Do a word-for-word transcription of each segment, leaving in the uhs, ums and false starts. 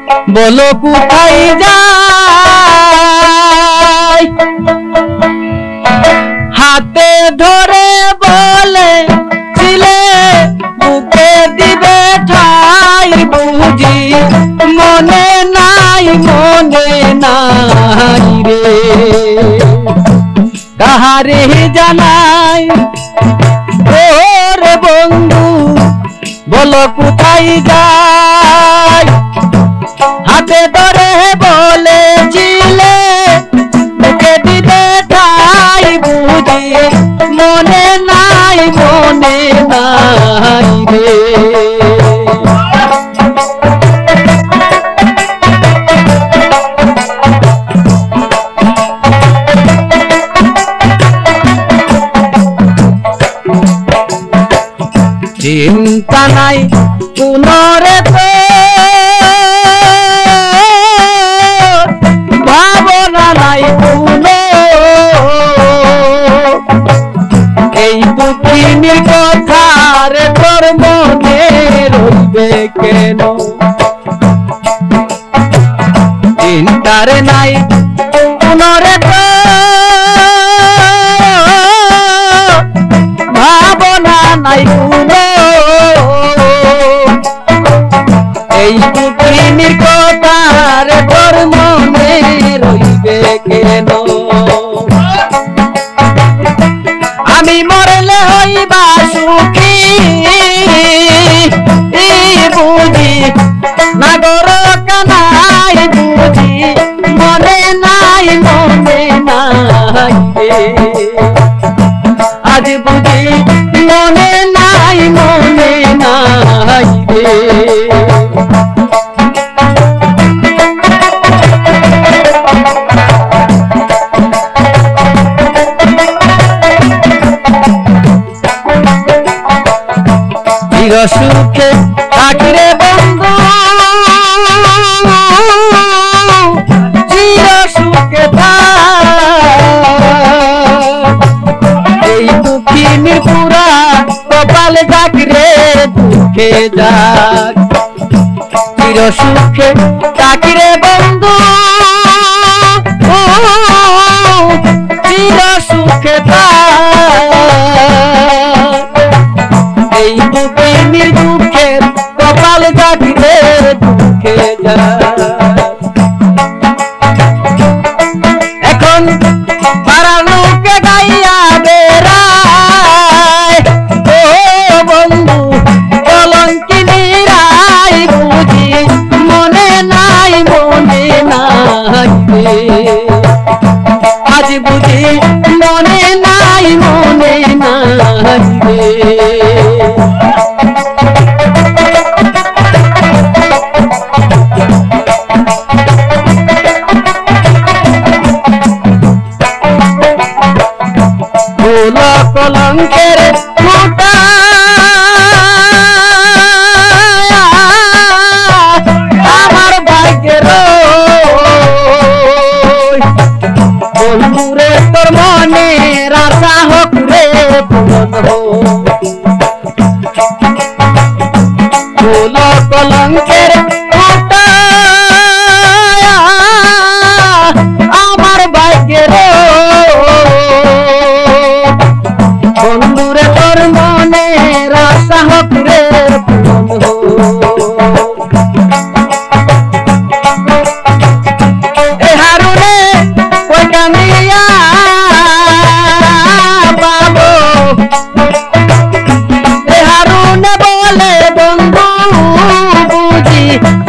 বলো কোথায় যাই হাতে ধরে বলে ছিলে বুকে দিবে ঠাই বুঝি মনে নাই মনে নাই রে কাহারে জানাই ওরে বন্ধু বলো কোথায় যাই হাতে ধরে বলেছিলে বুকে দিবে ঠাই বুঝি মনে নাই মনে নাই রে চিন্তা নাই পুনরে তো ভাবনা নাই পুন এই দুঃখিনীর কথা রে তোর মনে রইবে কেন চিন্তারে নাই পুনরে তো ভাবনা নাই পুন এই দুঃখিনীর কথা রে তোর মনে রইবে কেন আমি মরলে হইবা সুখী বুঝি নাগর কানাই বুঝি মনে নাই মনে নাই আজ বুঝি মনে নাই মনে নাই রে চির সুখে থাকিরে বন্ধু চির সুখে এই দুঃখিনীর পুরা কপালে যাকরে দুঃখে যাক চির সুখে থাকিরে বন্ধু চির সুখে এই দুঃখিনীর দুঃখের কপাল যাকরে দুঃখে যাক এখন পাড়ার লোকে গাইয়া বেড়ায় ও বন্ধু কলঙ্কিনী রাই বুঝি মনে নাই মনে নাই আজ বুঝি মনে নাই মনে নাই ভোলা কলঙ্কের মোটা আমার ভাগ্যের বন্ধুরে তোর মনের আশা হোক রে পূরণ ভোলা কলঙ্কের মোটা আমার ভাগ্যের বন্ধুরে তোর মনের আশা হোক রে এ হারুনে কই কামিয়া বাবু এ হারুনে বলে বন্ধু বুঝি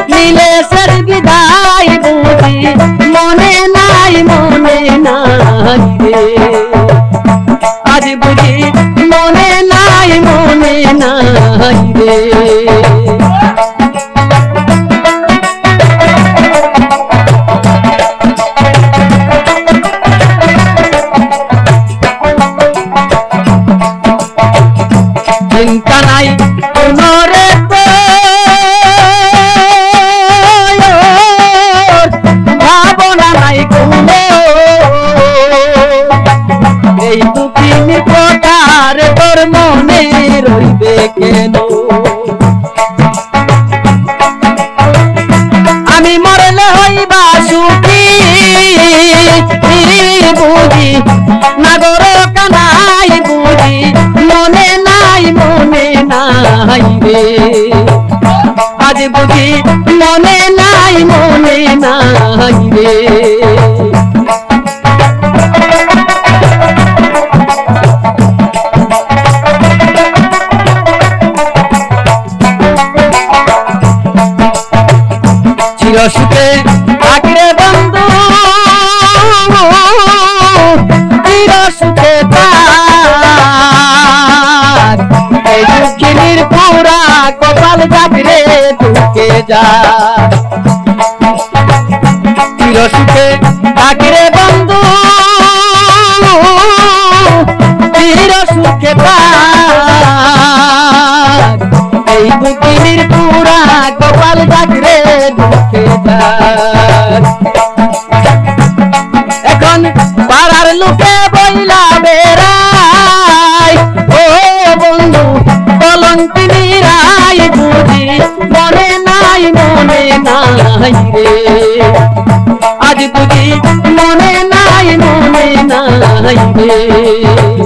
বুঝি মনে নাই মনে নাই রে চিরসুখে থাকরে বন্ধু চিরসুখে তার এই দুঃখিনীর পুরা কপাল জাগরে ঢুকে যা চিরসুখে থাকরে বন্ধু চিরসুখে তার এই দুঃখিনীর পুরা কপাল জাগরে ঢুকে যা এখন পাড়ার লোকে বইলা বেড়াই ও বন্ধু কলঙ্কিনী রাই বুঝি মনে নাই মনে নাই রে আজ বুঝি মনে নাই মনে নাই রে